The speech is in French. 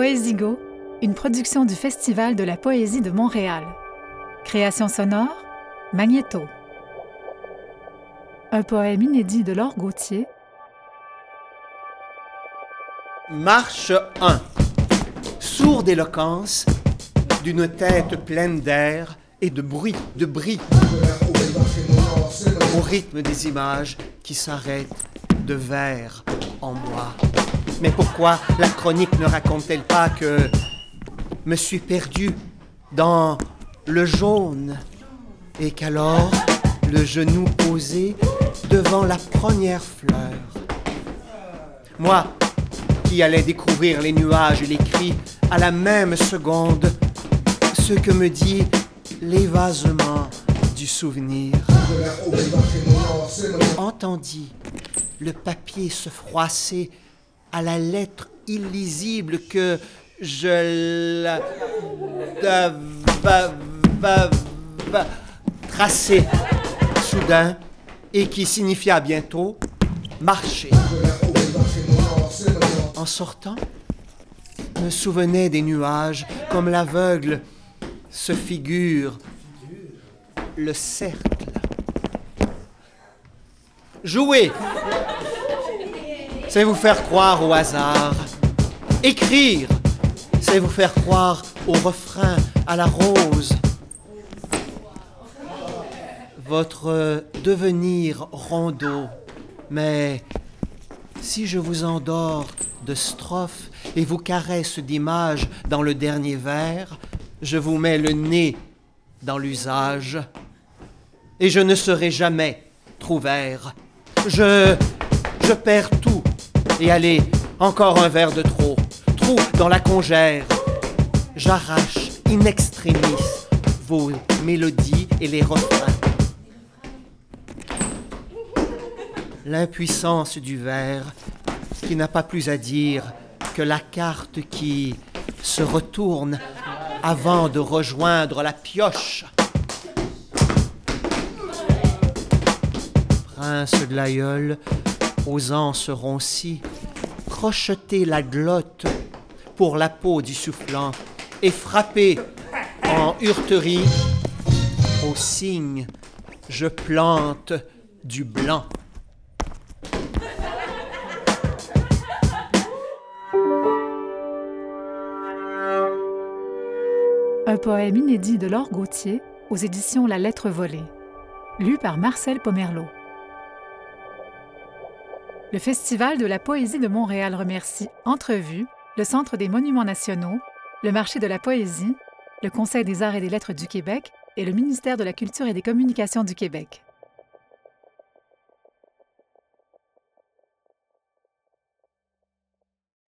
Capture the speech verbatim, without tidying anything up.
Poésigo, une production du Festival de la Poésie de Montréal. Création sonore, Magnéto. Un poème inédit de Laure Gauthier. Marche un. Sourde éloquence d'une tête pleine d'air et de bruit, de bris, au rythme des images qui s'arrêtent de vers en moi. Mais pourquoi la chronique ne raconte-t-elle pas que me suis perdu dans le jaune et qu'alors le genou posé devant la première fleur, moi qui allais découvrir les nuages et les cris à la même seconde, ce que me dit l'évasement du souvenir, entendit le papier se froisser à la lettre illisible que je la... va, va, va, va, tracer soudain et qui signifia bientôt marcher. En sortant, me souvenais des nuages comme l'aveugle se figure le cercle. Jouer, c'est vous faire croire au hasard. Écrire, c'est vous faire croire au refrain, à la rose. Votre devenir rondeau. Mais si je vous endors de strophes et vous caresse d'images dans le dernier vers, je vous mets le nez dans l'usage et je ne serai jamais trouvert. Je, je perds tout et allez, encore un verre de trop, trou dans la congère. J'arrache in extremis vos mélodies et les refrains. L'impuissance du vers qui n'a pas plus à dire que la carte qui se retourne avant de rejoindre la pioche. Prince de l'aïeul, aux anses roncies, crocheter la glotte pour la peau du soufflant et frapper en hurterie au signe je plante du blanc. Un poème inédit de Laure Gauthier aux éditions La Lettre Volée. Lu par Marcel Pomerleau. Le Festival de la Poésie de Montréal remercie Entrevue, le Centre des Monuments nationaux, le Marché de la Poésie, le Conseil des arts et des lettres du Québec et le ministère de la Culture et des Communications du Québec.